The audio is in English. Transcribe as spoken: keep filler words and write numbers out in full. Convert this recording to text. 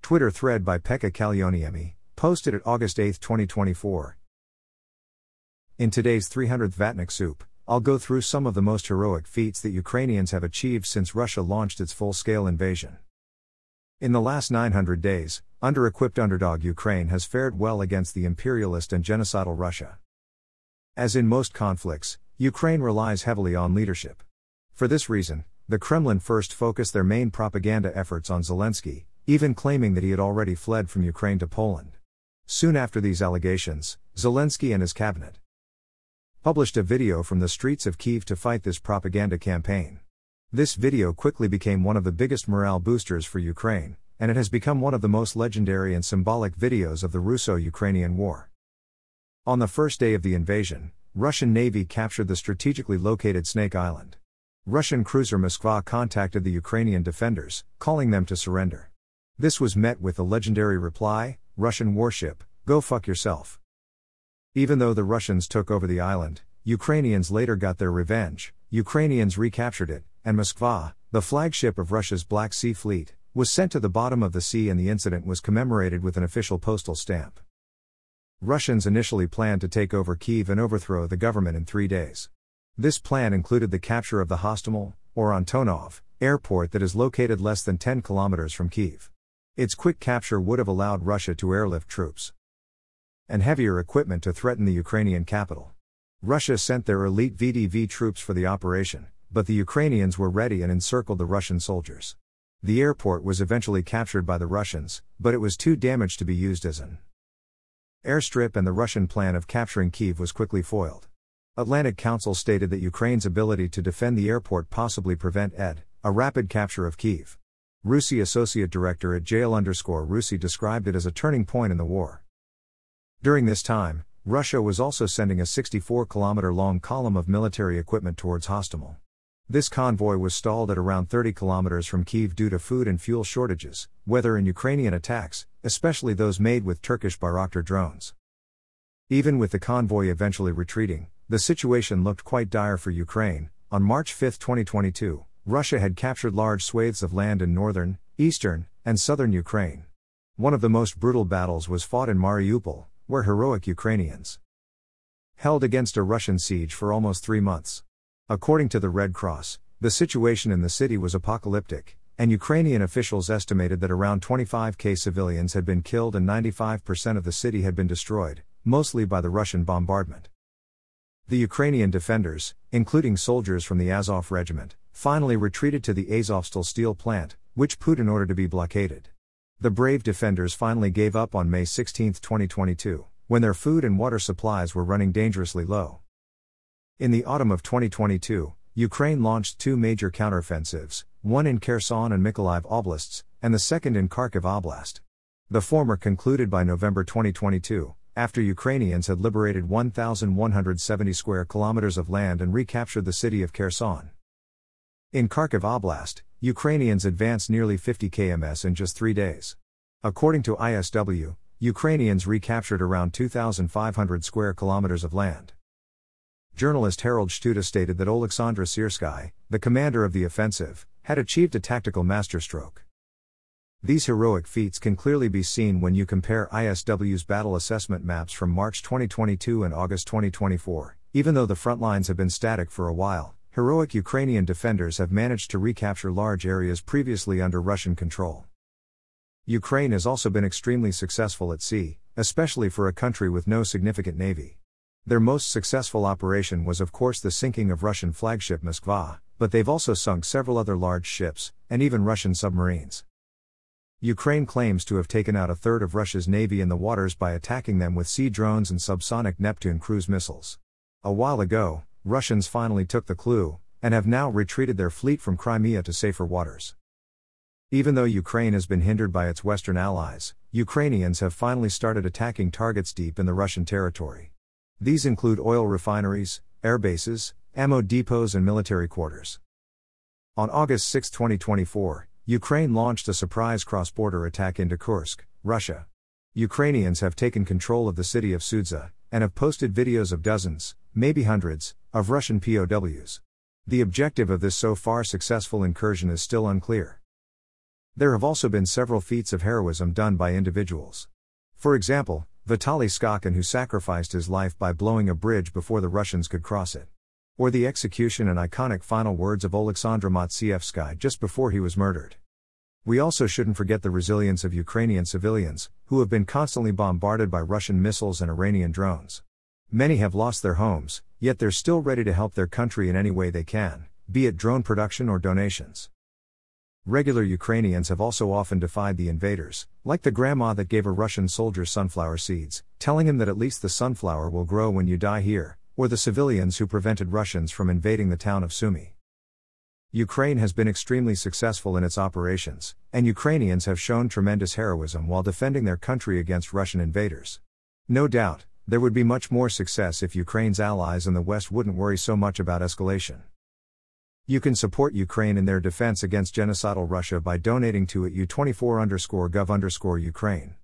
Twitter thread by Pekka Kallioniemi, posted at August eighth, twenty twenty-four. In today's three hundredth Vatnik Soup, I'll go through some of the most heroic feats that Ukrainians have achieved since Russia launched its full-scale invasion. In the last nine hundred days, under-equipped underdog Ukraine has fared well against the imperialist and genocidal Russia. As in most conflicts, Ukraine relies heavily on leadership. For this reason, the Kremlin first focused their main propaganda efforts on Zelensky, even claiming that he had already fled from Ukraine to Poland. Soon after these allegations, Zelensky and his cabinet published a video from the streets of Kyiv to fight this propaganda campaign. This video quickly became one of the biggest morale boosters for Ukraine, and it has become one of the most legendary and symbolic videos of the Russo-Ukrainian War. On the first day of the invasion, Russian Navy captured the strategically located Snake Island. Russian cruiser Moskva contacted the Ukrainian defenders, calling them to surrender. This was met with the legendary reply, "Russian warship, go fuck yourself." Even though the Russians took over the island, Ukrainians later got their revenge. Ukrainians recaptured it, and Moskva, the flagship of Russia's Black Sea Fleet, was sent to the bottom of the sea, and the incident was commemorated with an official postal stamp. Russians initially planned to take over Kyiv and overthrow the government in three days. This plan included the capture of the Hostomel, or Antonov, airport that is located less than ten kilometers from Kyiv. Its quick capture would have allowed Russia to airlift troops and heavier equipment to threaten the Ukrainian capital. Russia sent their elite V D V troops for the operation, but the Ukrainians were ready and encircled the Russian soldiers. The airport was eventually captured by the Russians, but it was too damaged to be used as an airstrip, and the Russian plan of capturing Kyiv was quickly foiled. Atlantic Council stated that Ukraine's ability to defend the airport possibly prevented a rapid capture of Kyiv. Rusi associate director at jail underscore Rusi described it as a turning point in the war. During this time, Russia was also sending a sixty-four kilometer long column of military equipment towards Hostomel. This convoy was stalled at around thirty kilometers from Kyiv due to food and fuel shortages, weather and Ukrainian attacks, especially those made with Turkish Bayraktar drones. Even with the convoy eventually retreating, the situation looked quite dire for Ukraine. On March fifth, twenty twenty-two, Russia had captured large swathes of land in northern, eastern, and southern Ukraine. One of the most brutal battles was fought in Mariupol, where heroic Ukrainians held against a Russian siege for almost three months. According to the Red Cross, the situation in the city was apocalyptic, and Ukrainian officials estimated that around twenty-five thousand civilians had been killed and ninety-five percent of the city had been destroyed, mostly by the Russian bombardment. The Ukrainian defenders, including soldiers from the Azov regiment, finally retreated to the Azovstal steel plant, which Putin ordered to be blockaded. The brave defenders finally gave up on May sixteenth, twenty twenty-two, when their food and water supplies were running dangerously low. In the autumn of twenty twenty-two, Ukraine launched two major counteroffensives, one in Kherson and Mykolaiv oblasts, and the second in Kharkiv Oblast. The former concluded by November twenty twenty-two, after Ukrainians had liberated one thousand one hundred seventy square kilometers of land and recaptured the city of Kherson. In Kharkiv Oblast, Ukrainians advanced nearly fifty kilometers in just three days. According to I S W, Ukrainians recaptured around two thousand five hundred square kilometers of land. Journalist Harold Shtuta stated that Oleksandr Syrsky, the commander of the offensive, had achieved a tactical masterstroke. These heroic feats can clearly be seen when you compare I S W's battle assessment maps from March twenty twenty-two and August twenty twenty-four. Even though the front lines have been static for a while, heroic Ukrainian defenders have managed to recapture large areas previously under Russian control. Ukraine has also been extremely successful at sea, especially for a country with no significant navy. Their most successful operation was of course the sinking of Russian flagship Moskva, but they've also sunk several other large ships, and even Russian submarines. Ukraine claims to have taken out a third of Russia's navy in the waters by attacking them with sea drones and subsonic Neptune cruise missiles. A while ago, Russians finally took the clue, and have now retreated their fleet from Crimea to safer waters. Even though Ukraine has been hindered by its Western allies, Ukrainians have finally started attacking targets deep in the Russian territory. These include oil refineries, air bases, ammo depots and military quarters. On August sixth, twenty twenty-four, Ukraine launched a surprise cross-border attack into Kursk, Russia. Ukrainians have taken control of the city of Sudza, and have posted videos of dozens, maybe hundreds, of Russian P O Ws. The objective of this so far successful incursion is still unclear. There have also been several feats of heroism done by individuals. For example, Vitaly Skakin, who sacrificed his life by blowing a bridge before the Russians could cross it. Or the execution and iconic final words of Oleksandra Matsievskaya just before he was murdered. We also shouldn't forget the resilience of Ukrainian civilians, who have been constantly bombarded by Russian missiles and Iranian drones. Many have lost their homes, yet they're still ready to help their country in any way they can, be it drone production or donations. Regular Ukrainians have also often defied the invaders, like the grandma that gave a Russian soldier sunflower seeds, telling him that at least the sunflower will grow when you die here, or the civilians who prevented Russians from invading the town of Sumy. Ukraine has been extremely successful in its operations, and Ukrainians have shown tremendous heroism while defending their country against Russian invaders. No doubt, there would be much more success if Ukraine's allies in the West wouldn't worry so much about escalation. You can support Ukraine in their defense against genocidal Russia by donating to at u twenty-four underscore gov underscore Ukraine.